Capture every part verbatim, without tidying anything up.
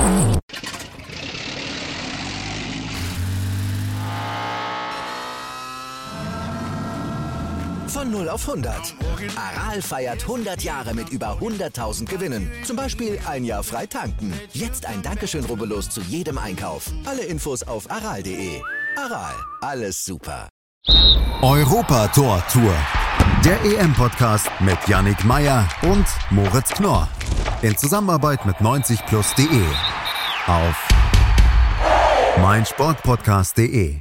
Von null auf hundert. Aral feiert hundert Jahre mit über hunderttausend Gewinnen. Zum Beispiel ein Jahr frei tanken. Jetzt ein Dankeschön, rubbellos zu jedem Einkauf. Alle Infos auf aral punkt de. Aral, alles super. Europa-Tor-Tour. Der E M-Podcast mit Yannick Meyer und Moritz Knorr. In Zusammenarbeit mit neunzig plus punkt de. Auf meinsportpodcast punkt de.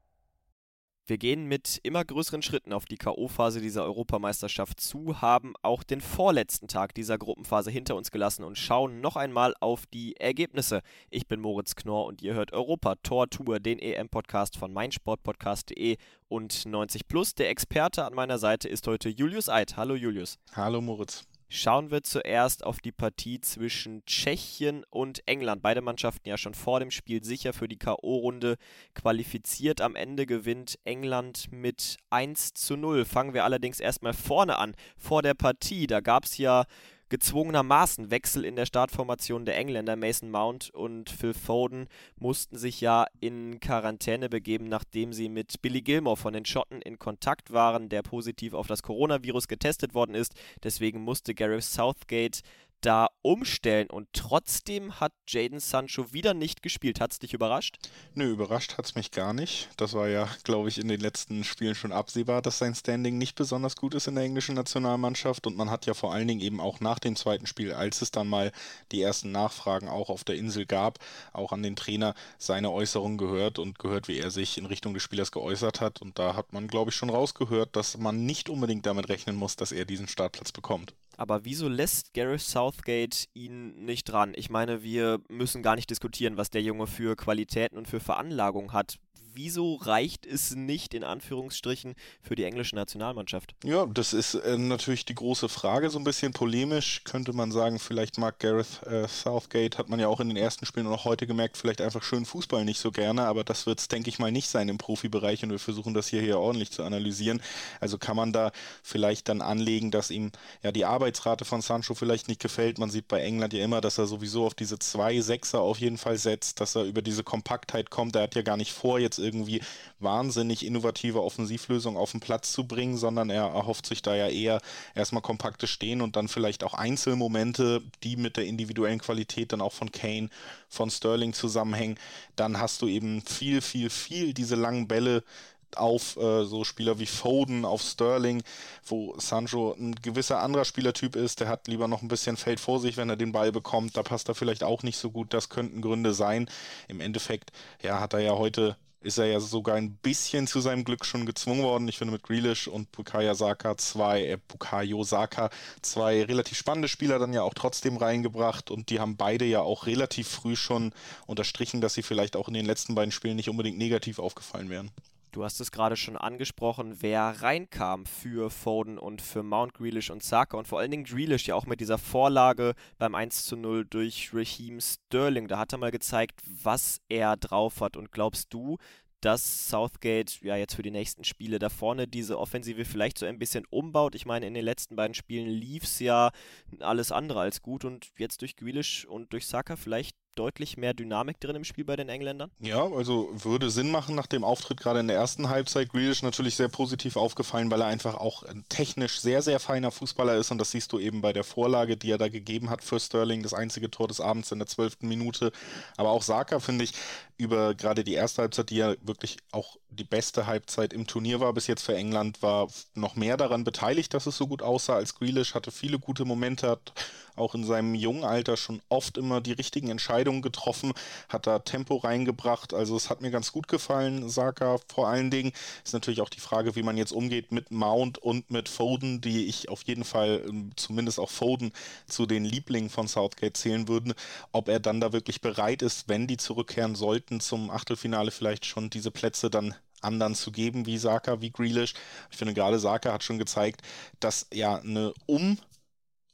Wir gehen mit immer größeren Schritten auf die K O-Phase dieser Europameisterschaft zu, haben auch den vorletzten Tag dieser Gruppenphase hinter uns gelassen und schauen noch einmal auf die Ergebnisse. Ich bin Moritz Knorr und ihr hört Europa-Tor-Tour, den E M-Podcast von meinsportpodcast punkt de und neunzig plus. Der Experte an meiner Seite ist heute Julius Eid. Hallo Julius. Hallo Moritz. Schauen wir zuerst auf die Partie zwischen Tschechien und England. Beide Mannschaften ja schon vor dem Spiel sicher für die K O-Runde qualifiziert. Am Ende gewinnt England mit eins zu null. Fangen wir allerdings erstmal vorne an. Vor der Partie, da gab es ja gezwungenermaßen Wechsel in der Startformation der Engländer. Mason Mount und Phil Foden mussten sich ja in Quarantäne begeben, nachdem sie mit Billy Gilmour von den Schotten in Kontakt waren, der positiv auf das Coronavirus getestet worden ist. Deswegen musste Gareth Southgate da umstellen und trotzdem hat Jadon Sancho wieder nicht gespielt. Hat es dich überrascht? Nö, überrascht hat es mich gar nicht. Das war ja, glaube ich, in den letzten Spielen schon absehbar, dass sein Standing nicht besonders gut ist in der englischen Nationalmannschaft und man hat ja vor allen Dingen eben auch nach dem zweiten Spiel, als es dann mal die ersten Nachfragen auch auf der Insel gab, auch an den Trainer seine Äußerungen gehört und gehört, wie er sich in Richtung des Spielers geäußert hat und da hat man, glaube ich, schon rausgehört, dass man nicht unbedingt damit rechnen muss, dass er diesen Startplatz bekommt. Aber wieso lässt Gareth Southgate ihn nicht ran? Ich meine, wir müssen gar nicht diskutieren, was der Junge für Qualitäten und für Veranlagung hat. Wieso reicht es nicht, in Anführungsstrichen, für die englische Nationalmannschaft? Ja, das ist äh, natürlich die große Frage, so ein bisschen polemisch könnte man sagen, vielleicht mag Gareth äh, Southgate, hat man ja auch in den ersten Spielen und auch heute gemerkt, vielleicht einfach schön Fußball nicht so gerne, aber das wird es, denke ich mal, nicht sein im Profibereich und wir versuchen das hier, hier ordentlich zu analysieren. Also kann man da vielleicht dann anlegen, dass ihm ja die Arbeitsrate von Sancho vielleicht nicht gefällt. Man sieht bei England ja immer, dass er sowieso auf diese zwei Sechser auf jeden Fall setzt, dass er über diese Kompaktheit kommt. Er hat ja gar nicht vor, jetzt irgendwie wahnsinnig innovative Offensivlösungen auf den Platz zu bringen, sondern er erhofft sich da ja eher erstmal kompaktes Stehen und dann vielleicht auch Einzelmomente, die mit der individuellen Qualität dann auch von Kane, von Sterling zusammenhängen. Dann hast du eben viel, viel, viel diese langen Bälle auf äh, so Spieler wie Foden, auf Sterling, wo Sancho ein gewisser anderer Spielertyp ist, der hat lieber noch ein bisschen Feld vor sich, wenn er den Ball bekommt, da passt er vielleicht auch nicht so gut, das könnten Gründe sein. Im Endeffekt, ja, hat er ja heute ist er ja sogar ein bisschen zu seinem Glück schon gezwungen worden. Ich finde mit Grealish und Bukayo Saka zwei, äh, Bukayo Saka zwei relativ spannende Spieler dann ja auch trotzdem reingebracht und die haben beide ja auch relativ früh schon unterstrichen, dass sie vielleicht auch in den letzten beiden Spielen nicht unbedingt negativ aufgefallen wären. Du hast es gerade schon angesprochen, wer reinkam für Foden und für Mount, Grealish und Saka und vor allen Dingen Grealish ja auch mit dieser Vorlage beim eins zu null durch Raheem Sterling. Da hat er mal gezeigt, was er drauf hat und glaubst du, dass Southgate ja jetzt für die nächsten Spiele da vorne diese Offensive vielleicht so ein bisschen umbaut? Ich meine, in den letzten beiden Spielen lief es ja alles andere als gut und jetzt durch Grealish und durch Saka vielleicht deutlich mehr Dynamik drin im Spiel bei den Engländern? Ja, also würde Sinn machen nach dem Auftritt gerade in der ersten Halbzeit. Grealish natürlich sehr positiv aufgefallen, weil er einfach auch ein technisch sehr, sehr feiner Fußballer ist und das siehst du eben bei der Vorlage, die er da gegeben hat für Sterling, das einzige Tor des Abends in der zwölften Minute. Aber auch Saka, finde ich, über gerade die erste Halbzeit, die ja wirklich auch die beste Halbzeit im Turnier war bis jetzt für England, war noch mehr daran beteiligt, dass es so gut aussah als Grealish, hatte viele gute Momente, hat auch in seinem jungen Alter schon oft immer die richtigen Entscheidungen getroffen, hat da Tempo reingebracht, also es hat mir ganz gut gefallen, Saka vor allen Dingen. Ist natürlich auch die Frage, wie man jetzt umgeht mit Mount und mit Foden, die ich auf jeden Fall, zumindest auch Foden, zu den Lieblingen von Southgate zählen würde, ob er dann da wirklich bereit ist, wenn die zurückkehren sollten zum Achtelfinale vielleicht schon diese Plätze dann anderen zu geben, wie Saka, wie Grealish. Ich finde gerade Saka hat schon gezeigt, dass ja eine um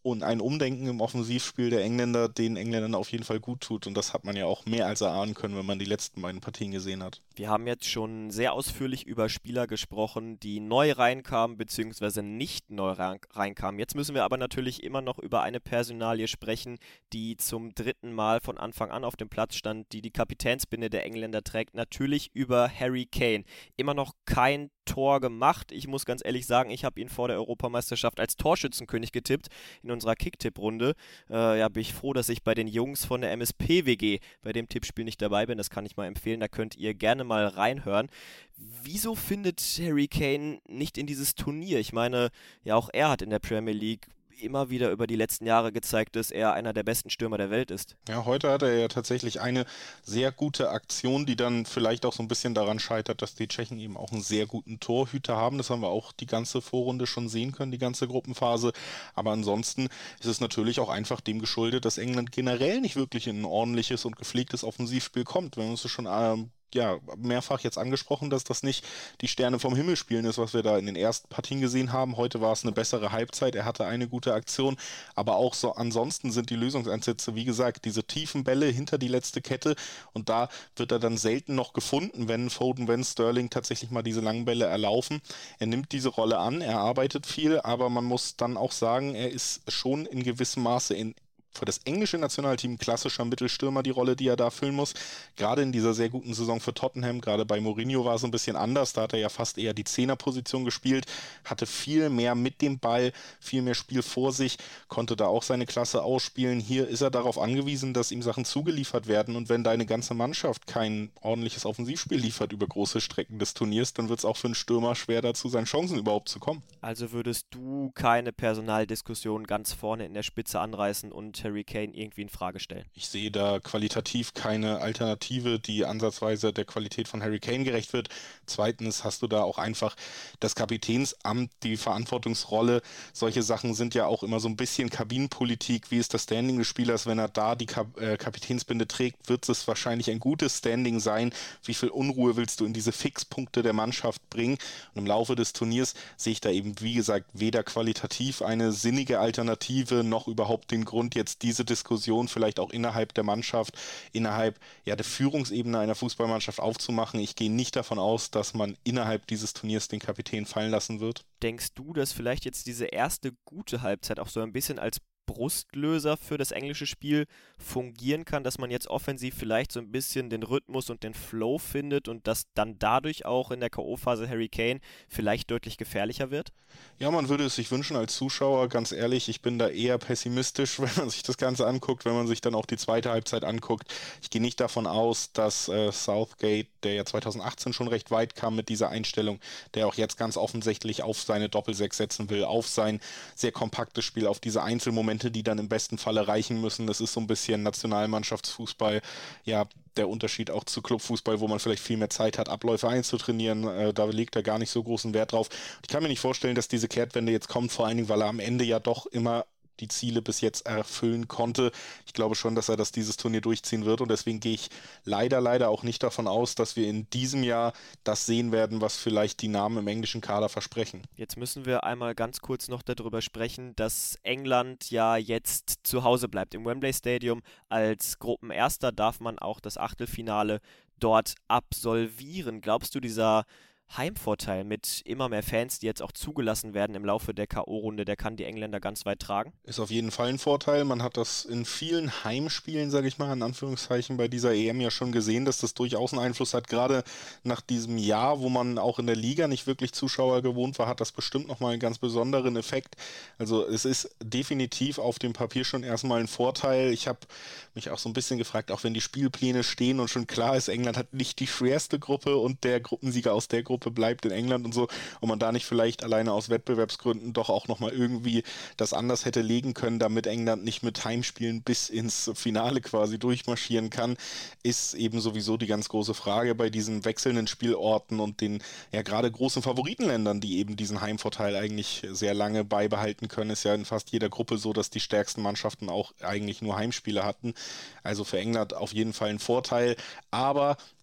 und ein Umdenken im Offensivspiel der Engländer den Engländern auf jeden Fall gut tut. Und das hat man ja auch mehr als erahnen können, wenn man die letzten beiden Partien gesehen hat. Wir haben jetzt schon sehr ausführlich über Spieler gesprochen, die neu reinkamen bzw. nicht neu reinkamen. Jetzt müssen wir aber natürlich immer noch über eine Personalie sprechen, die zum dritten Mal von Anfang an auf dem Platz stand, die die Kapitänsbinde der Engländer trägt. Natürlich über Harry Kane. Immer noch kein Tor gemacht. Ich muss ganz ehrlich sagen, ich habe ihn vor der Europameisterschaft als Torschützenkönig getippt in unserer Kicktipp-Runde. Äh, ja, bin ich froh, dass ich bei den Jungs von der M S P W G bei dem Tippspiel nicht dabei bin. Das kann ich mal empfehlen. Da könnt ihr gerne mal reinhören. Wieso findet Harry Kane nicht in dieses Turnier? Ich meine, ja, auch er hat in der Premier League immer wieder über die letzten Jahre gezeigt, dass er einer der besten Stürmer der Welt ist. Ja, heute hat er ja tatsächlich eine sehr gute Aktion, die dann vielleicht auch so ein bisschen daran scheitert, dass die Tschechen eben auch einen sehr guten Torhüter haben. Das haben wir auch die ganze Vorrunde schon sehen können, die ganze Gruppenphase. Aber ansonsten ist es natürlich auch einfach dem geschuldet, dass England generell nicht wirklich in ein ordentliches und gepflegtes Offensivspiel kommt. Wir haben uns das schon ähm, ja, mehrfach jetzt angesprochen, dass das nicht die Sterne vom Himmel spielen ist, was wir da in den ersten Partien gesehen haben. Heute war es eine bessere Halbzeit, er hatte eine gute Aktion, aber auch so ansonsten sind die Lösungsansätze, wie gesagt, diese tiefen Bälle hinter die letzte Kette und da wird er dann selten noch gefunden, wenn Foden, wenn Sterling tatsächlich mal diese langen Bälle erlaufen. Er nimmt diese Rolle an, er arbeitet viel, aber man muss dann auch sagen, er ist schon in gewissem Maße in für das englische Nationalteam klassischer Mittelstürmer die Rolle, die er da füllen muss. Gerade in dieser sehr guten Saison für Tottenham, gerade bei Mourinho war es ein bisschen anders. Da hat er ja fast eher die Zehnerposition gespielt, hatte viel mehr mit dem Ball, viel mehr Spiel vor sich, konnte da auch seine Klasse ausspielen. Hier ist er darauf angewiesen, dass ihm Sachen zugeliefert werden und wenn deine ganze Mannschaft kein ordentliches Offensivspiel liefert über große Strecken des Turniers, dann wird es auch für einen Stürmer schwer dazu, seinen Chancen überhaupt zu kommen. Also würdest du keine Personaldiskussion ganz vorne in der Spitze anreißen und Harry Kane irgendwie in Frage stellen? Ich sehe da qualitativ keine Alternative, die ansatzweise der Qualität von Harry Kane gerecht wird. Zweitens hast du da auch einfach das Kapitänsamt, die Verantwortungsrolle. Solche Sachen sind ja auch immer so ein bisschen Kabinenpolitik. Wie ist das Standing des Spielers? Wenn er da die Kap- äh, Kapitänsbinde trägt, wird es wahrscheinlich ein gutes Standing sein. Wie viel Unruhe willst du in diese Fixpunkte der Mannschaft bringen? Und im Laufe des Turniers sehe ich da eben, wie gesagt, weder qualitativ eine sinnige Alternative noch überhaupt den Grund, jetzt diese Diskussion vielleicht auch innerhalb der Mannschaft, innerhalb ja, der Führungsebene einer Fußballmannschaft aufzumachen. Ich gehe nicht davon aus, dass man innerhalb dieses Turniers den Kapitän fallen lassen wird. Denkst du, dass vielleicht jetzt diese erste gute Halbzeit auch so ein bisschen als Brustlöser für das englische Spiel fungieren kann, dass man jetzt offensiv vielleicht so ein bisschen den Rhythmus und den Flow findet und dass dann dadurch auch in der K O-Phase Harry Kane vielleicht deutlich gefährlicher wird? Ja, man würde es sich wünschen als Zuschauer, ganz ehrlich, ich bin da eher pessimistisch, wenn man sich das Ganze anguckt, wenn man sich dann auch die zweite Halbzeit anguckt. Ich gehe nicht davon aus, dass äh, Southgate, der ja zwanzig achtzehn schon recht weit kam mit dieser Einstellung, der auch jetzt ganz offensichtlich auf seine Doppelsechs setzen will, auf sein sehr kompaktes Spiel, auf diese Einzelmomente, die dann im besten Falle reichen müssen. Das ist so ein bisschen Nationalmannschaftsfußball, ja, der Unterschied auch zu Clubfußball, wo man vielleicht viel mehr Zeit hat, Abläufe einzutrainieren. Äh, da legt er gar nicht so großen Wert drauf. Ich kann mir nicht vorstellen, dass diese Kehrtwende jetzt kommt, vor allen Dingen, weil er am Ende ja doch immer die Ziele bis jetzt erfüllen konnte. Ich glaube schon, dass er das dieses Turnier durchziehen wird und deswegen gehe ich leider, leider auch nicht davon aus, dass wir in diesem Jahr das sehen werden, was vielleicht die Namen im englischen Kader versprechen. Jetzt müssen wir einmal ganz kurz noch darüber sprechen, dass England ja jetzt zu Hause bleibt. Im Wembley Stadium als Gruppenerster darf man auch das Achtelfinale dort absolvieren. Glaubst du, dieser Heimvorteil mit immer mehr Fans, die jetzt auch zugelassen werden im Laufe der K O-Runde, der kann die Engländer ganz weit tragen? Ist auf jeden Fall ein Vorteil. Man hat das in vielen Heimspielen, sage ich mal, in Anführungszeichen bei dieser E M ja schon gesehen, dass das durchaus einen Einfluss hat. Gerade nach diesem Jahr, wo man auch in der Liga nicht wirklich Zuschauer gewohnt war, hat das bestimmt nochmal einen ganz besonderen Effekt. Also es ist definitiv auf dem Papier schon erstmal ein Vorteil. Ich habe mich auch so ein bisschen gefragt, auch wenn die Spielpläne stehen und schon klar ist, England hat nicht die schwerste Gruppe und der Gruppensieger aus der Gruppe bleibt in England und so, und man da nicht vielleicht alleine aus Wettbewerbsgründen doch auch nochmal irgendwie das anders hätte legen können, damit England nicht mit Heimspielen bis ins Finale quasi durchmarschieren kann, ist eben sowieso die ganz große Frage bei diesen wechselnden Spielorten und den ja gerade großen Favoritenländern, die eben diesen Heimvorteil eigentlich sehr lange beibehalten können. Ist ja in fast jeder Gruppe so, dass die stärksten Mannschaften auch eigentlich nur Heimspiele hatten. Also für England auf jeden Fall ein Vorteil, aber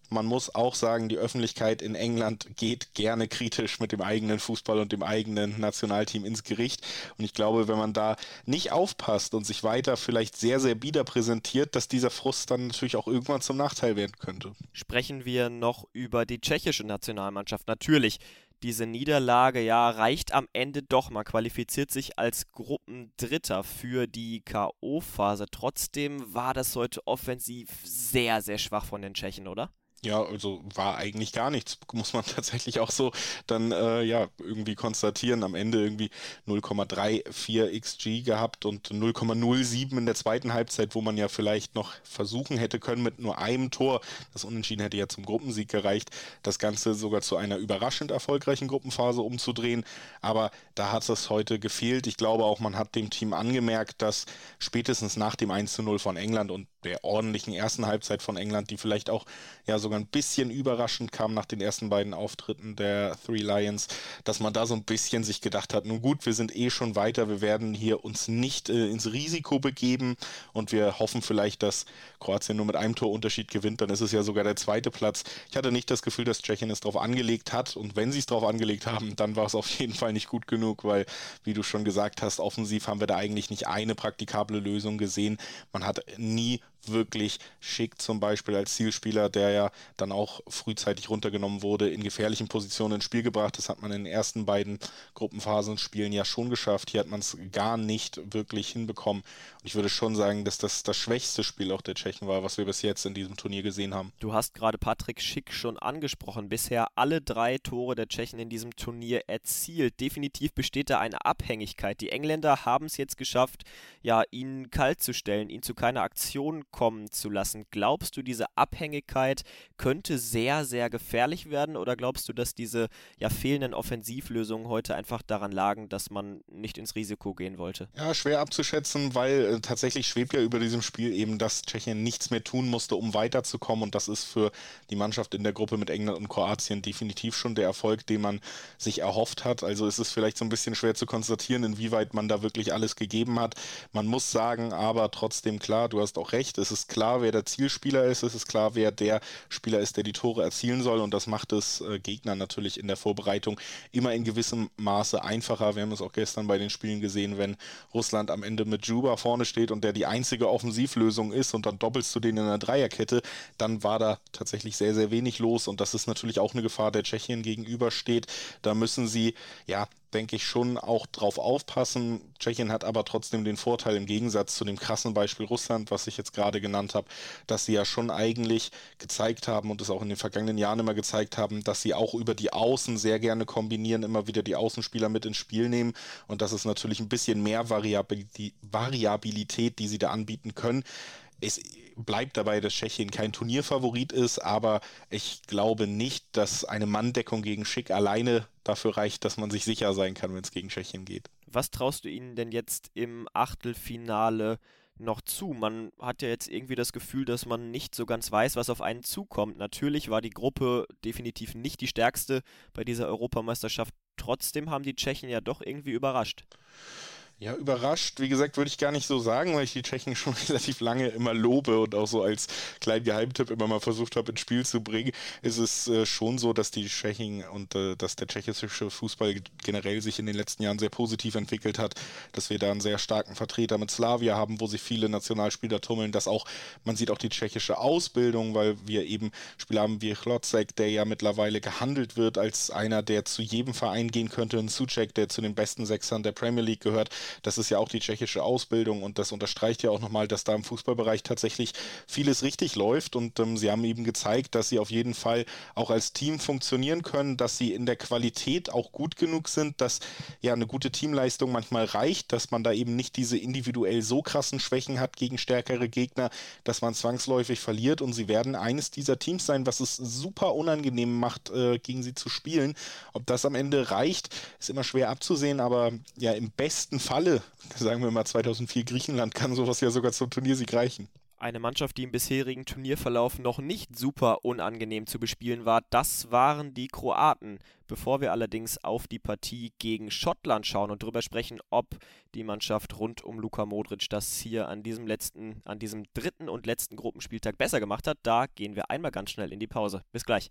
man muss auch sagen, die Öffentlichkeit in England geht gerne kritisch mit dem eigenen Fußball und dem eigenen Nationalteam ins Gericht. Und ich glaube, wenn man da nicht aufpasst und sich weiter vielleicht sehr, sehr bieder präsentiert, dass dieser Frust dann natürlich auch irgendwann zum Nachteil werden könnte. Sprechen wir noch über die tschechische Nationalmannschaft. Natürlich, diese Niederlage ja reicht am Ende doch. Man qualifiziert sich als Gruppendritter für die K O-Phase. Trotzdem war das heute offensiv sehr, sehr schwach von den Tschechen, oder? Ja, also war eigentlich gar nichts, muss man tatsächlich auch so dann äh, ja irgendwie konstatieren. Am Ende irgendwie null Komma vierunddreißig X G gehabt und null Komma null sieben in der zweiten Halbzeit, wo man ja vielleicht noch versuchen hätte können mit nur einem Tor. Das Unentschieden hätte ja zum Gruppensieg gereicht, das Ganze sogar zu einer überraschend erfolgreichen Gruppenphase umzudrehen. Aber da hat es heute gefehlt. Ich glaube auch, man hat dem Team angemerkt, dass spätestens nach dem eins zu null von England und der ordentlichen ersten Halbzeit von England, die vielleicht auch ja sogar ein bisschen überraschend kam nach den ersten beiden Auftritten der Three Lions, dass man da so ein bisschen sich gedacht hat, nun gut, wir sind eh schon weiter, wir werden hier uns nicht äh, ins Risiko begeben und wir hoffen vielleicht, dass Kroatien nur mit einem Torunterschied gewinnt, dann ist es ja sogar der zweite Platz. Ich hatte nicht das Gefühl, dass Tschechien es drauf angelegt hat und wenn sie es drauf angelegt haben, dann war es auf jeden Fall nicht gut genug, weil, wie du schon gesagt hast, offensiv haben wir da eigentlich nicht eine praktikable Lösung gesehen. Man hat nie wirklich Schick zum Beispiel als Zielspieler, der ja dann auch frühzeitig runtergenommen wurde, in gefährlichen Positionen ins Spiel gebracht. Das hat man in den ersten beiden Gruppenphasenspielen ja schon geschafft. Hier hat man es gar nicht wirklich hinbekommen. Und ich würde schon sagen, dass das das schwächste Spiel auch der Tschechen war, was wir bis jetzt in diesem Turnier gesehen haben. Du hast gerade Patrick Schick schon angesprochen. Bisher alle drei Tore der Tschechen in diesem Turnier erzielt. Definitiv besteht da eine Abhängigkeit. Die Engländer haben es jetzt geschafft, ja, ihn kalt zu stellen, ihn zu keiner Aktion kommen zu lassen. Glaubst du, diese Abhängigkeit könnte sehr, sehr gefährlich werden oder glaubst du, dass diese ja fehlenden Offensivlösungen heute einfach daran lagen, dass man nicht ins Risiko gehen wollte? Ja, schwer abzuschätzen, weil äh, tatsächlich schwebt ja über diesem Spiel eben, dass Tschechien nichts mehr tun musste, um weiterzukommen und das ist für die Mannschaft in der Gruppe mit England und Kroatien definitiv schon der Erfolg, den man sich erhofft hat. Also ist es vielleicht so ein bisschen schwer zu konstatieren, inwieweit man da wirklich alles gegeben hat. Man muss sagen, aber trotzdem klar, du hast auch recht, es ist klar, wer der Zielspieler ist, es ist klar, wer der Spieler ist, der die Tore erzielen soll und das macht es äh, Gegnern natürlich in der Vorbereitung immer in gewissem Maße einfacher. Wir haben es auch gestern bei den Spielen gesehen, wenn Russland am Ende mit Džuba vorne steht und der die einzige Offensivlösung ist und dann doppelst du den in einer Dreierkette, dann war da tatsächlich sehr, sehr wenig los und das ist natürlich auch eine Gefahr, der Tschechien gegenübersteht. Da müssen sie, ja, denke ich, schon auch drauf aufpassen. Tschechien hat aber trotzdem den Vorteil im Gegensatz zu dem krassen Beispiel Russland, was ich jetzt gerade genannt habe, dass sie ja schon eigentlich gezeigt haben und es auch in den vergangenen Jahren immer gezeigt haben, dass sie auch über die Außen sehr gerne kombinieren, immer wieder die Außenspieler mit ins Spiel nehmen und das ist natürlich ein bisschen mehr Variabilität, die sie da anbieten können. Es bleibt dabei, dass Tschechien kein Turnierfavorit ist, aber ich glaube nicht, dass eine Manndeckung gegen Schick alleine dafür reicht, dass man sich sicher sein kann, wenn es gegen Tschechien geht. Was traust du ihnen denn jetzt im Achtelfinale noch zu? Man hat ja jetzt irgendwie das Gefühl, dass man nicht so ganz weiß, was auf einen zukommt. Natürlich war die Gruppe definitiv nicht die stärkste bei dieser Europameisterschaft. Trotzdem haben die Tschechen ja doch irgendwie überrascht. Ja, überrascht, wie gesagt, würde ich gar nicht so sagen, weil ich die Tschechen schon relativ lange immer lobe und auch so als kleinen Geheimtipp immer mal versucht habe, ins Spiel zu bringen. Es ist äh, schon so, dass die Tschechen und äh, dass der tschechische Fußball generell sich in den letzten Jahren sehr positiv entwickelt hat, dass wir da einen sehr starken Vertreter mit Slavia haben, wo sich viele Nationalspieler tummeln, dass auch, man sieht auch die tschechische Ausbildung, weil wir eben Spieler haben wie Chlocek, der ja mittlerweile gehandelt wird als einer, der zu jedem Verein gehen könnte, ein Souček, der zu den besten Sechsern der Premier League gehört. Das ist ja auch die tschechische Ausbildung und das unterstreicht ja auch nochmal, dass da im Fußballbereich tatsächlich vieles richtig läuft und ähm, sie haben eben gezeigt, dass sie auf jeden Fall auch als Team funktionieren können, dass sie in der Qualität auch gut genug sind, dass ja eine gute Teamleistung manchmal reicht, dass man da eben nicht diese individuell so krassen Schwächen hat gegen stärkere Gegner, dass man zwangsläufig verliert und sie werden eines dieser Teams sein, was es super unangenehm macht, äh, gegen sie zu spielen. Ob das am Ende reicht, ist immer schwer abzusehen, aber ja im besten Fall Falle, sagen wir mal zweitausendvier Griechenland, kann sowas ja sogar zum Turniersieg reichen. Eine Mannschaft, die im bisherigen Turnierverlauf noch nicht super unangenehm zu bespielen war, das waren die Kroaten. Bevor wir allerdings auf die Partie gegen Schottland schauen und darüber sprechen, ob die Mannschaft rund um Luka Modric das hier an diesem letzten, an diesem dritten und letzten Gruppenspieltag besser gemacht hat, da gehen wir einmal ganz schnell in die Pause. Bis gleich.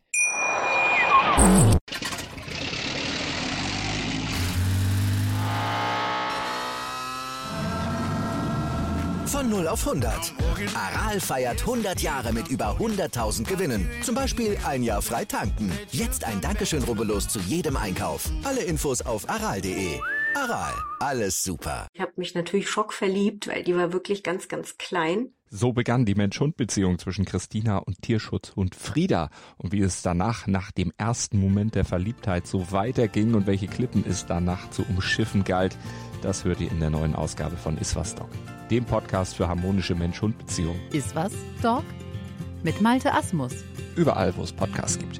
Von null auf hundert. Aral feiert hundert Jahre mit über hunderttausend Gewinnen. Zum Beispiel ein Jahr frei tanken. Jetzt ein Dankeschön, rubbellos zu jedem Einkauf. Alle Infos auf aral punkt de. Aral, alles super. Ich habe mich natürlich schockverliebt, weil die war wirklich ganz, ganz klein. So begann die Mensch-Hund-Beziehung zwischen Christina und Tierschutzhund Frieda. Und wie es danach, nach dem ersten Moment der Verliebtheit, so weiterging und welche Klippen es danach zu umschiffen galt, das hört ihr in der neuen Ausgabe von Iswas Dog, dem Podcast für harmonische Mensch-Hund-Beziehungen. Iswas Dog? Mit Malte Asmus. Überall, wo es Podcasts gibt.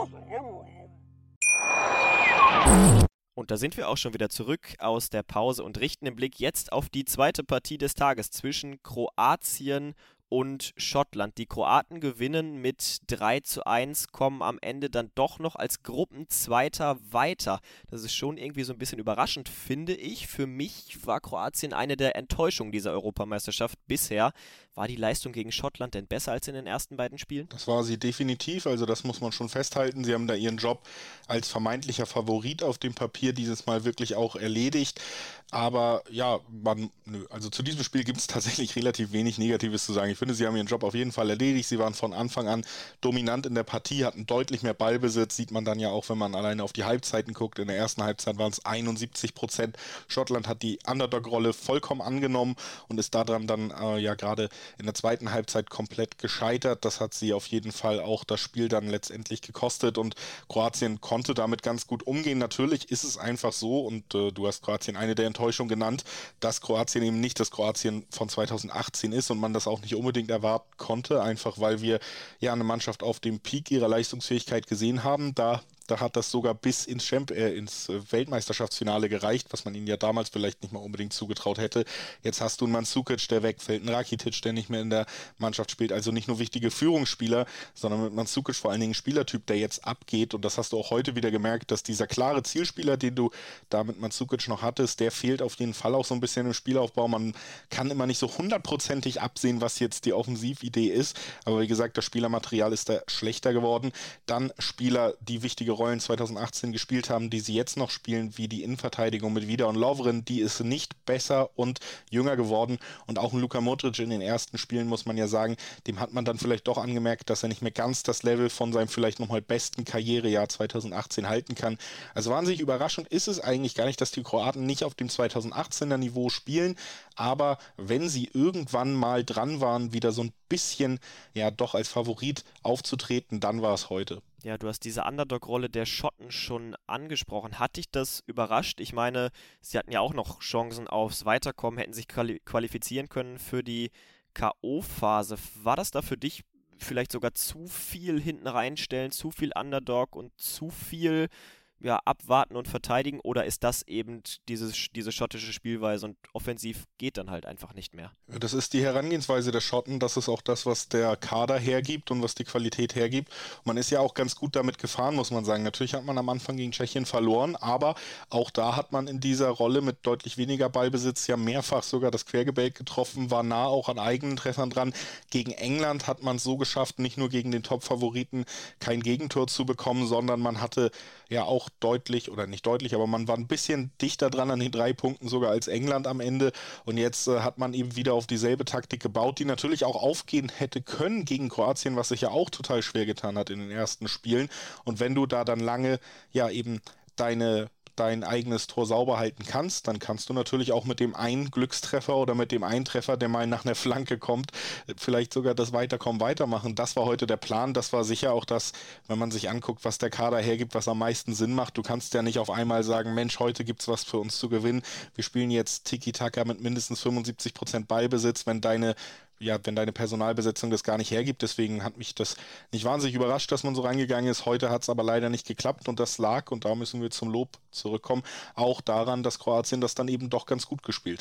Und da sind wir auch schon wieder zurück aus der Pause und richten den Blick jetzt auf die zweite Partie des Tages zwischen Kroatien und Schottland. Die Kroaten gewinnen mit drei zu eins, kommen am Ende dann doch noch als Gruppenzweiter weiter. Das ist schon irgendwie so ein bisschen überraschend, finde ich. Für mich war Kroatien eine der Enttäuschungen dieser Europameisterschaft bisher. War die Leistung gegen Schottland denn besser als in den ersten beiden Spielen? Das war sie definitiv, also das muss man schon festhalten. Sie haben da ihren Job als vermeintlicher Favorit auf dem Papier dieses Mal wirklich auch erledigt. Aber ja, man, nö, also zu diesem Spiel gibt es tatsächlich relativ wenig Negatives zu sagen. Ich finde, sie haben ihren Job auf jeden Fall erledigt. Sie waren von Anfang an dominant in der Partie, hatten deutlich mehr Ballbesitz. Sieht man dann ja auch, wenn man alleine auf die Halbzeiten guckt. In der ersten Halbzeit waren es einundsiebzig Prozent. Schottland hat die Underdog-Rolle vollkommen angenommen und ist daran dann äh, ja gerade in der zweiten Halbzeit komplett gescheitert. Das hat sie auf jeden Fall auch das Spiel dann letztendlich gekostet und Kroatien konnte damit ganz gut umgehen. Natürlich ist es einfach so und äh, du hast Kroatien eine der Enttäuschungen genannt, dass Kroatien eben nicht das Kroatien von zweitausendachtzehn ist und man das auch nicht unbedingt erwarten konnte, einfach weil wir ja eine Mannschaft auf dem Peak ihrer Leistungsfähigkeit gesehen haben. Da Da hat das sogar bis ins, Champ- äh, ins Weltmeisterschaftsfinale gereicht, was man ihnen ja damals vielleicht nicht mal unbedingt zugetraut hätte. Jetzt hast du einen Mandzukic, der wegfällt, einen Rakitic, der nicht mehr in der Mannschaft spielt. Also nicht nur wichtige Führungsspieler, sondern mit Mandzukic vor allen Dingen ein Spielertyp, der jetzt abgeht. Und das hast du auch heute wieder gemerkt, dass dieser klare Zielspieler, den du da mit Mandzukic noch hattest, der fehlt auf jeden Fall auch so ein bisschen im Spielaufbau. Man kann immer nicht so hundertprozentig absehen, was jetzt die Offensividee ist. Aber wie gesagt, das Spielermaterial ist da schlechter geworden. Dann Spieler, die wichtige Rollen zweitausendachtzehn gespielt haben, die sie jetzt noch spielen, wie die Innenverteidigung mit Vida und Lovren, die ist nicht besser und jünger geworden und auch ein Luka Modric in den ersten Spielen, muss man ja sagen, dem hat man dann vielleicht doch angemerkt, dass er nicht mehr ganz das Level von seinem vielleicht nochmal besten Karrierejahr zweitausendachtzehn halten kann. Also wahnsinnig überraschend ist es eigentlich gar nicht, dass die Kroaten nicht auf dem zweitausendachtzehner Niveau spielen, aber wenn sie irgendwann mal dran waren, wieder so ein bisschen, ja doch als Favorit aufzutreten, dann war es heute. Ja, du hast diese Underdog-Rolle der Schotten schon angesprochen. Hat dich das überrascht? Ich meine, sie hatten ja auch noch Chancen aufs Weiterkommen, hätten sich quali- qualifizieren können für die K O-Phase. War das da für dich vielleicht sogar zu viel hinten reinstellen, zu viel Underdog und zu viel ja, abwarten und verteidigen, oder ist das eben dieses, diese schottische Spielweise und offensiv geht dann halt einfach nicht mehr? Das ist die Herangehensweise der Schotten, das ist auch das, was der Kader hergibt und was die Qualität hergibt. Man ist ja auch ganz gut damit gefahren, muss man sagen. Natürlich hat man am Anfang gegen Tschechien verloren, aber auch da hat man in dieser Rolle mit deutlich weniger Ballbesitz ja mehrfach sogar das Quergebälk getroffen, war nah auch an eigenen Treffern dran. Gegen England hat man es so geschafft, nicht nur gegen den Top-Favoriten kein Gegentor zu bekommen, sondern man hatte ja auch deutlich, oder nicht deutlich, aber man war ein bisschen dichter dran an den drei Punkten sogar als England am Ende und jetzt äh, hat man eben wieder auf dieselbe Taktik gebaut, die natürlich auch aufgehen hätte können gegen Kroatien, was sich ja auch total schwer getan hat in den ersten Spielen und wenn du da dann lange ja eben deine dein eigenes Tor sauber halten kannst, dann kannst du natürlich auch mit dem einen Glückstreffer oder mit dem einen Treffer, der mal nach einer Flanke kommt, vielleicht sogar das Weiterkommen weitermachen. Das war heute der Plan, das war sicher auch das, wenn man sich anguckt, was der Kader hergibt, was am meisten Sinn macht. Du kannst ja nicht auf einmal sagen, Mensch, heute gibt's was für uns zu gewinnen. Wir spielen jetzt Tiki-Taka mit mindestens fünfundsiebzig Prozent Ballbesitz, wenn deine ja, wenn deine Personalbesetzung das gar nicht hergibt. Deswegen hat mich das nicht wahnsinnig überrascht, dass man so reingegangen ist. Heute hat es aber leider nicht geklappt und das lag, und da müssen wir zum Lob zurückkommen, auch daran, dass Kroatien das dann eben doch ganz gut gespielt hat.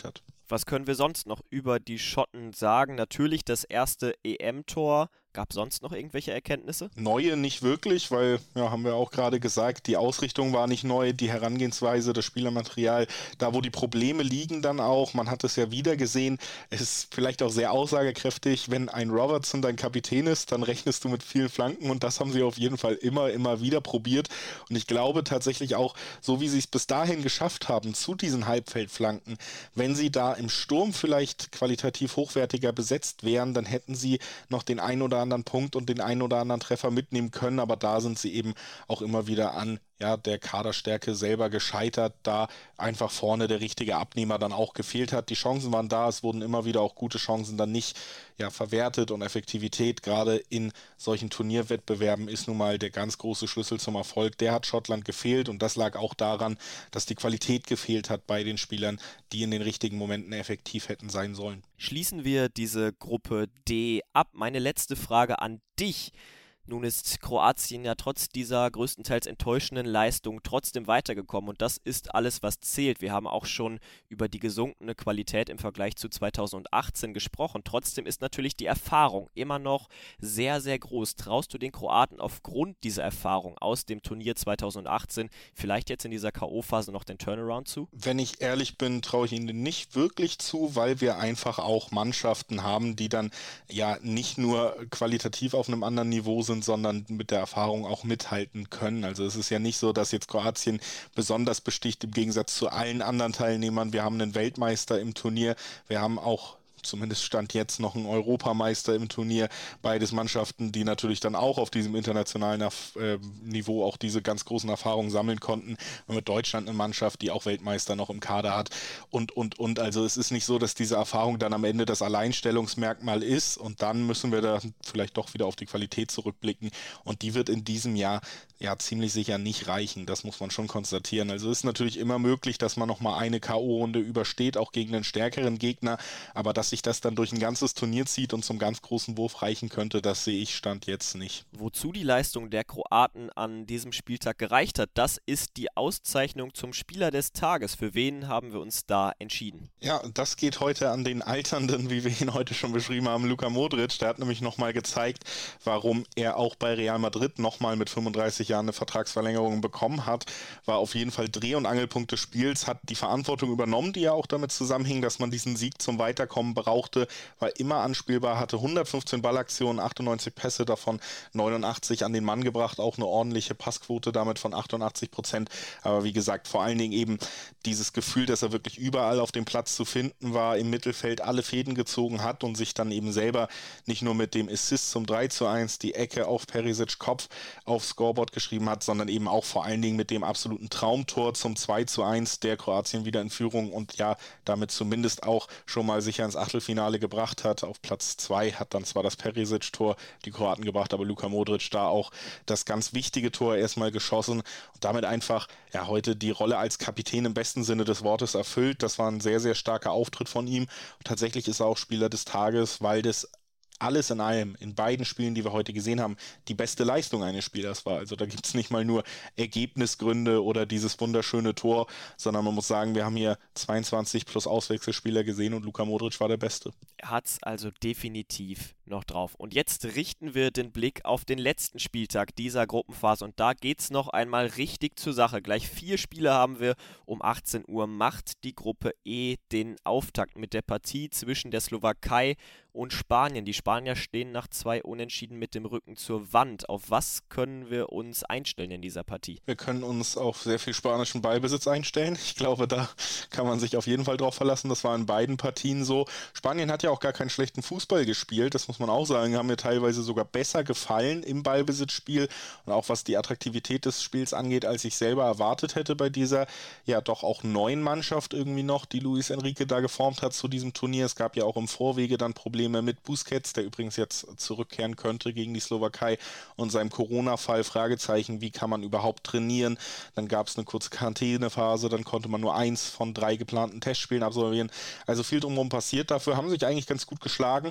Was können wir sonst noch über die Schotten sagen? Natürlich das erste E M-Tor. Gab es sonst noch irgendwelche Erkenntnisse? Neue nicht wirklich, weil, ja, haben wir auch gerade gesagt, die Ausrichtung war nicht neu, die Herangehensweise, das Spielermaterial, da wo die Probleme liegen dann auch, man hat es ja wieder gesehen, es ist vielleicht auch sehr aussagekräftig, wenn ein Robertson dein Kapitän ist, dann rechnest du mit vielen Flanken und das haben sie auf jeden Fall immer, immer wieder probiert und ich glaube tatsächlich auch, so wie sie es bis dahin geschafft haben, zu diesen Halbfeldflanken, wenn sie da im Sturm vielleicht qualitativ hochwertiger besetzt wären, dann hätten sie noch den ein oder anderen Punkt und den einen oder anderen Treffer mitnehmen können, aber da sind sie eben auch immer wieder an ja, der Kaderstärke selber gescheitert, da einfach vorne der richtige Abnehmer dann auch gefehlt hat. Die Chancen waren da, es wurden immer wieder auch gute Chancen dann nicht ja, verwertet und Effektivität, gerade in solchen Turnierwettbewerben, ist nun mal der ganz große Schlüssel zum Erfolg. Der hat Schottland gefehlt und das lag auch daran, dass die Qualität gefehlt hat bei den Spielern, die in den richtigen Momenten effektiv hätten sein sollen. Schließen wir diese Gruppe D ab. Meine letzte Frage an dich. Nun ist Kroatien ja trotz dieser größtenteils enttäuschenden Leistung trotzdem weitergekommen und das ist alles, was zählt. Wir haben auch schon über die gesunkene Qualität im Vergleich zu zweitausendachtzehn gesprochen. Trotzdem ist natürlich die Erfahrung immer noch sehr, sehr groß. Traust du den Kroaten aufgrund dieser Erfahrung aus dem Turnier zweitausendachtzehn vielleicht jetzt in dieser K O-Phase noch den Turnaround zu? Wenn ich ehrlich bin, traue ich ihnen nicht wirklich zu, weil wir einfach auch Mannschaften haben, die dann ja nicht nur qualitativ auf einem anderen Niveau sind, sondern mit der Erfahrung auch mithalten können. Also es ist ja nicht so, dass jetzt Kroatien besonders besticht im Gegensatz zu allen anderen Teilnehmern. Wir haben einen Weltmeister im Turnier, wir haben auch zumindest Stand jetzt noch ein Europameister im Turnier. Beides Mannschaften, die natürlich dann auch auf diesem internationalen äh, Niveau auch diese ganz großen Erfahrungen sammeln konnten. Und mit Deutschland eine Mannschaft, die auch Weltmeister noch im Kader hat. Und, und, und. Also es ist nicht so, dass diese Erfahrung dann am Ende das Alleinstellungsmerkmal ist. Und dann müssen wir da vielleicht doch wieder auf die Qualität zurückblicken. Und die wird in diesem Jahr ja ziemlich sicher nicht reichen. Das muss man schon konstatieren. Also es ist natürlich immer möglich, dass man nochmal eine K O-Runde übersteht, auch gegen einen stärkeren Gegner. Aber dass sich das dann durch ein ganzes Turnier zieht und zum ganz großen Wurf reichen könnte, das sehe ich Stand jetzt nicht. Wozu die Leistung der Kroaten an diesem Spieltag gereicht hat, das ist die Auszeichnung zum Spieler des Tages. Für wen haben wir uns da entschieden? Ja, das geht heute an den Alternden, wie wir ihn heute schon beschrieben haben, Luka Modric. Der hat nämlich nochmal gezeigt, warum er auch bei Real Madrid nochmal mit fünfunddreißig Jahren eine Vertragsverlängerung bekommen hat. War auf jeden Fall Dreh- und Angelpunkt des Spiels, hat die Verantwortung übernommen, die ja auch damit zusammenhing, dass man diesen Sieg zum Weiterkommen brauchte, war immer anspielbar, hatte hundertfünfzehn Ballaktionen, achtundneunzig Pässe, davon neunundachtzig an den Mann gebracht, auch eine ordentliche Passquote damit von achtundachtzig Prozent. Aber wie gesagt, vor allen Dingen eben dieses Gefühl, dass er wirklich überall auf dem Platz zu finden war, im Mittelfeld alle Fäden gezogen hat und sich dann eben selber nicht nur mit dem Assist zum drei zu eins, die Ecke auf Perisic Kopf aufs Scoreboard geschrieben hat, sondern eben auch vor allen Dingen mit dem absoluten Traumtor zum zwei zu eins, der Kroatien wieder in Führung und ja, damit zumindest auch schon mal sicher ins Achtelfinale gebracht hat. Auf Platz zwei hat dann zwar das Perisic-Tor die Kroaten gebracht, aber Luka Modric da auch das ganz wichtige Tor erstmal geschossen und damit einfach ja heute die Rolle als Kapitän im besten Sinne des Wortes erfüllt. Das war ein sehr, sehr starker Auftritt von ihm. Und tatsächlich ist er auch Spieler des Tages, weil das alles in allem, in beiden Spielen, die wir heute gesehen haben, die beste Leistung eines Spielers war. Also da gibt es nicht mal nur Ergebnisgründe oder dieses wunderschöne Tor, sondern man muss sagen, wir haben hier zweiundzwanzig plus Auswechselspieler gesehen und Luka Modric war der Beste. Er hat es also definitiv noch drauf. Und jetzt richten wir den Blick auf den letzten Spieltag dieser Gruppenphase und da geht es noch einmal richtig zur Sache. Gleich vier Spiele haben wir. Um achtzehn Uhr macht die Gruppe E den Auftakt mit der Partie zwischen der Slowakei und Spanien. Die Spanier stehen nach zwei Unentschieden mit dem Rücken zur Wand. Auf was können wir uns einstellen in dieser Partie? Wir können uns auf sehr viel spanischen Ballbesitz einstellen. Ich glaube, da kann man sich auf jeden Fall drauf verlassen. Das war in beiden Partien so. Spanien hat ja auch gar keinen schlechten Fußball gespielt. Das muss man auch sagen. Haben mir teilweise sogar besser gefallen im Ballbesitzspiel. Und auch was die Attraktivität des Spiels angeht, als ich selber erwartet hätte bei dieser ja doch auch neuen Mannschaft irgendwie noch, die Luis Enrique da geformt hat zu diesem Turnier. Es gab ja auch im Vorwege dann Probleme mit Busquets, der übrigens jetzt zurückkehren könnte gegen die Slowakei und seinem Corona-Fall, Fragezeichen, wie kann man überhaupt trainieren? Dann gab es eine kurze Quarantänephase, dann konnte man nur eins von drei geplanten Testspielen absolvieren. Also viel drumherum passiert, dafür haben sie sich eigentlich ganz gut geschlagen.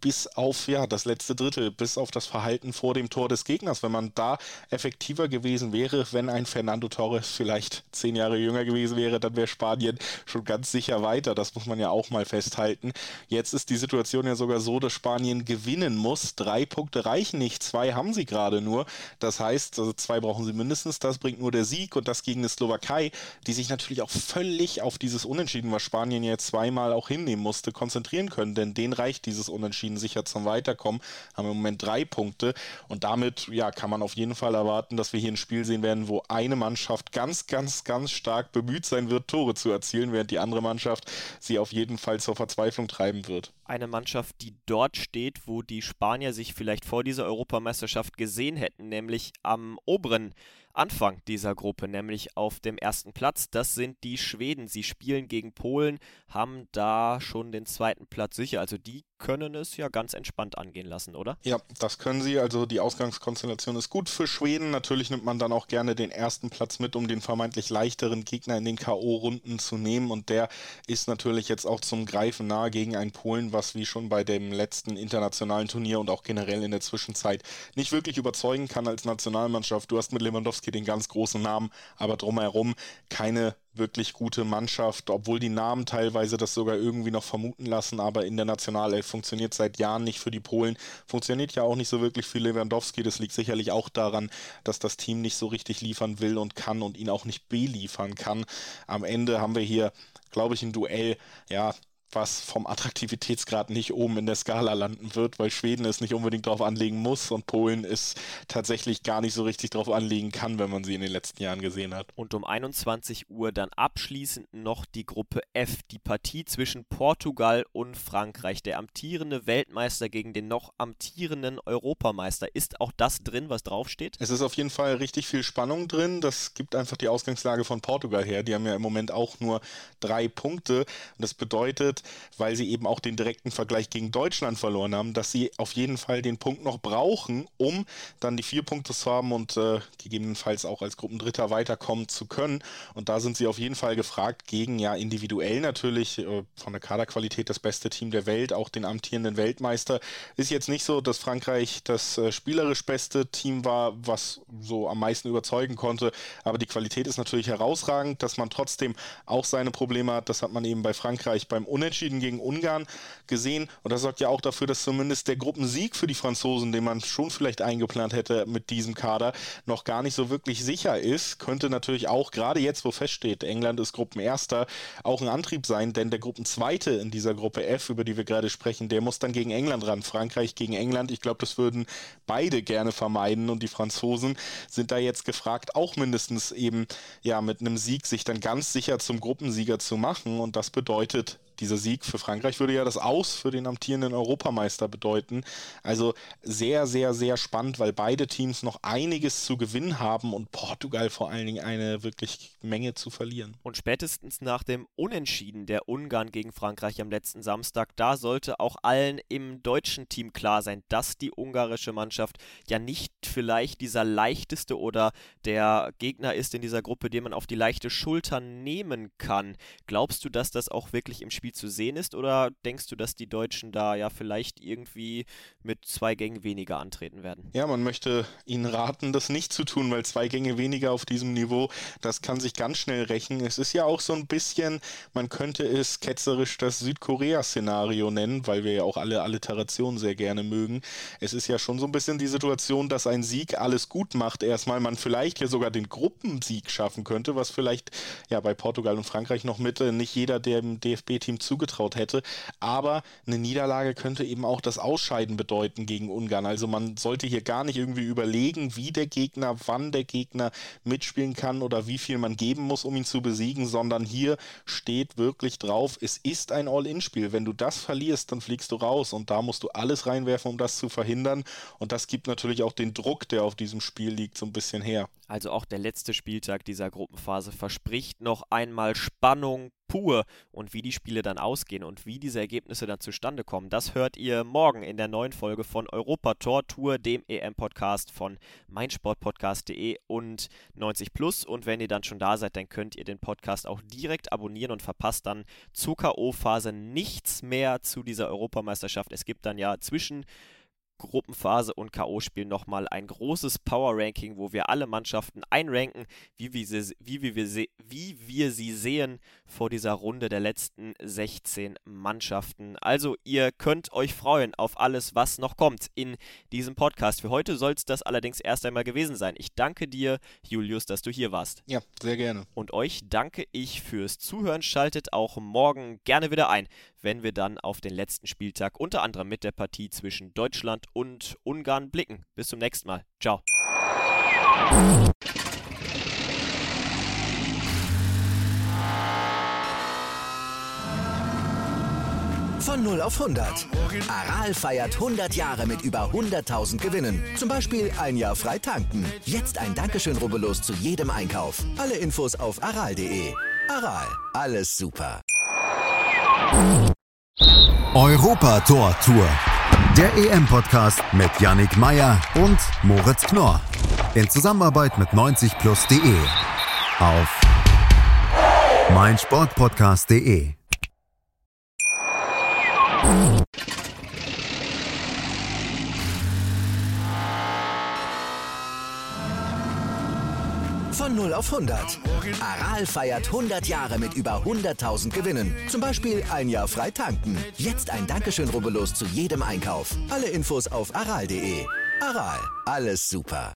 bis auf ja das letzte Drittel, bis auf das Verhalten vor dem Tor des Gegners. Wenn man da effektiver gewesen wäre, wenn ein Fernando Torres vielleicht zehn Jahre jünger gewesen wäre, dann wäre Spanien schon ganz sicher weiter. Das muss man ja auch mal festhalten. Jetzt ist die Situation ja sogar so, dass Spanien gewinnen muss. Drei Punkte reichen nicht, zwei haben sie gerade nur. Das heißt, also zwei brauchen sie mindestens. Das bringt nur der Sieg und das gegen eine Slowakei, die sich natürlich auch völlig auf dieses Unentschieden, was Spanien jetzt zweimal auch hinnehmen musste, konzentrieren können. Denn denen reicht dieses Unentschieden sicher zum Weiterkommen, haben im Moment drei Punkte und damit ja, kann man auf jeden Fall erwarten, dass wir hier ein Spiel sehen werden, wo eine Mannschaft ganz, ganz, ganz stark bemüht sein wird, Tore zu erzielen, während die andere Mannschaft sie auf jeden Fall zur Verzweiflung treiben wird. Eine Mannschaft, die dort steht, wo die Spanier sich vielleicht vor dieser Europameisterschaft gesehen hätten, nämlich am oberen Anfang dieser Gruppe, nämlich auf dem ersten Platz. Das sind die Schweden. Sie spielen gegen Polen, haben da schon den zweiten Platz sicher. Also die können es ja ganz entspannt angehen lassen, oder? Ja, das können sie. Also die Ausgangskonstellation ist gut für Schweden. Natürlich nimmt man dann auch gerne den ersten Platz mit, um den vermeintlich leichteren Gegner in den K O-Runden zu nehmen. Und der ist natürlich jetzt auch zum Greifen nahe gegen ein Polen, was wie schon bei dem letzten internationalen Turnier und auch generell in der Zwischenzeit nicht wirklich überzeugen kann als Nationalmannschaft. Du hast mit Lewandowski den ganz großen Namen, aber drumherum keine wirklich gute Mannschaft, obwohl die Namen teilweise das sogar irgendwie noch vermuten lassen, aber in der Nationalelf funktioniert seit Jahren nicht für die Polen, funktioniert ja auch nicht so wirklich für Lewandowski, das liegt sicherlich auch daran, dass das Team nicht so richtig liefern will und kann und ihn auch nicht beliefern kann. Am Ende haben wir hier, glaube ich, ein Duell, ja, was vom Attraktivitätsgrad nicht oben in der Skala landen wird, weil Schweden es nicht unbedingt drauf anlegen muss und Polen es tatsächlich gar nicht so richtig drauf anlegen kann, wenn man sie in den letzten Jahren gesehen hat. Und um einundzwanzig Uhr dann abschließend noch die Gruppe F, die Partie zwischen Portugal und Frankreich. Der amtierende Weltmeister gegen den noch amtierenden Europameister. Ist auch das drin, was draufsteht? Es ist auf jeden Fall richtig viel Spannung drin. Das gibt einfach die Ausgangslage von Portugal her. Die haben ja im Moment auch nur drei Punkte. Und das bedeutet, weil sie eben auch den direkten Vergleich gegen Deutschland verloren haben, dass sie auf jeden Fall den Punkt noch brauchen, um dann die vier Punkte zu haben und äh, gegebenenfalls auch als Gruppendritter weiterkommen zu können. Und da sind sie auf jeden Fall gefragt gegen, ja individuell natürlich, äh, von der Kaderqualität das beste Team der Welt, auch den amtierenden Weltmeister. Ist jetzt nicht so, dass Frankreich das äh, spielerisch beste Team war, was so am meisten überzeugen konnte, aber die Qualität ist natürlich herausragend, dass man trotzdem auch seine Probleme hat. Das hat man eben bei Frankreich beim Unentschieden gegen Ungarn gesehen und das sorgt ja auch dafür, dass zumindest der Gruppensieg für die Franzosen, den man schon vielleicht eingeplant hätte mit diesem Kader, noch gar nicht so wirklich sicher ist. Könnte natürlich auch, gerade jetzt, wo feststeht, England ist Gruppenerster, auch ein Antrieb sein, denn der Gruppenzweite in dieser Gruppe F, über die wir gerade sprechen, der muss dann gegen England ran. Frankreich gegen England, ich glaube, das würden beide gerne vermeiden und die Franzosen sind da jetzt gefragt, auch mindestens eben ja mit einem Sieg sich dann ganz sicher zum Gruppensieger zu machen und das bedeutet, dieser Sieg für Frankreich würde ja das Aus für den amtierenden Europameister bedeuten. Also sehr, sehr, sehr spannend, weil beide Teams noch einiges zu gewinnen haben und Portugal vor allen Dingen eine wirklich Menge zu verlieren. Und spätestens nach dem Unentschieden der Ungarn gegen Frankreich am letzten Samstag, da sollte auch allen im deutschen Team klar sein, dass die ungarische Mannschaft ja nicht vielleicht dieser leichteste oder der Gegner ist in dieser Gruppe, den man auf die leichte Schulter nehmen kann. Glaubst du, dass das auch wirklich im Spiel zu sehen ist oder denkst du, dass die Deutschen da ja vielleicht irgendwie mit zwei Gängen weniger antreten werden? Ja, man möchte ihnen raten, das nicht zu tun, weil zwei Gänge weniger auf diesem Niveau, das kann sich ganz schnell rächen. Es ist ja auch so ein bisschen, man könnte es ketzerisch das Südkorea-Szenario nennen, weil wir ja auch alle Alliterationen sehr gerne mögen. Es ist ja schon so ein bisschen die Situation, dass ein Sieg alles gut macht. Erstmal man vielleicht ja sogar den Gruppensieg schaffen könnte, was vielleicht ja bei Portugal und Frankreich noch mit nicht jeder dem D F B-Team zugetraut hätte, aber eine Niederlage könnte eben auch das Ausscheiden bedeuten gegen Ungarn. Also man sollte hier gar nicht irgendwie überlegen, wie der Gegner, wann der Gegner mitspielen kann oder wie viel man geben muss, um ihn zu besiegen, sondern hier steht wirklich drauf, es ist ein All-In-Spiel. Wenn du das verlierst, dann fliegst du raus und da musst du alles reinwerfen, um das zu verhindern und das gibt natürlich auch den Druck, der auf diesem Spiel liegt, so ein bisschen her. Also auch der letzte Spieltag dieser Gruppenphase verspricht noch einmal Spannung, pur. Und wie die Spiele dann ausgehen und wie diese Ergebnisse dann zustande kommen, das hört ihr morgen in der neuen Folge von Europa Tor Tour, dem E M-Podcast von meinsportpodcast punkt de und neunzig plus. Und wenn ihr dann schon da seid, dann könnt ihr den Podcast auch direkt abonnieren und verpasst dann zur K O-Phase nichts mehr zu dieser Europameisterschaft. Es gibt dann ja zwischen Gruppenphase und K O-Spiel nochmal ein großes Power-Ranking, wo wir alle Mannschaften einranken, wie wir, sie, wie, wir, wie wir sie sehen vor dieser Runde der letzten sechzehn Mannschaften. Also ihr könnt euch freuen auf alles, was noch kommt in diesem Podcast. Für heute soll es das allerdings erst einmal gewesen sein. Ich danke dir, Julius, dass du hier warst. Ja, sehr gerne. Und euch danke ich fürs Zuhören. Schaltet auch morgen gerne wieder ein, wenn wir dann auf den letzten Spieltag unter anderem mit der Partie zwischen Deutschland und Ungarn blicken. Bis zum nächsten Mal. Ciao. Von null auf hundert. Aral feiert hundert Jahre mit über hunderttausend Gewinnen. Zum Beispiel ein Jahr frei tanken. Jetzt ein Dankeschön, rubbellos zu jedem Einkauf. Alle Infos auf aral punkt de. Aral, alles super. Europa Tor Tour. Der E M-Podcast mit Yannick Meyer und Moritz Knorr. In Zusammenarbeit mit neunzig plus punkt de. Auf meinsportpodcast punkt de. Von null auf hundert. Aral feiert hundert Jahre mit über hunderttausend Gewinnen. Zum Beispiel ein Jahr frei tanken. Jetzt ein Dankeschön, rubbellos zu jedem Einkauf. Alle Infos auf aral punkt de. Aral, alles super.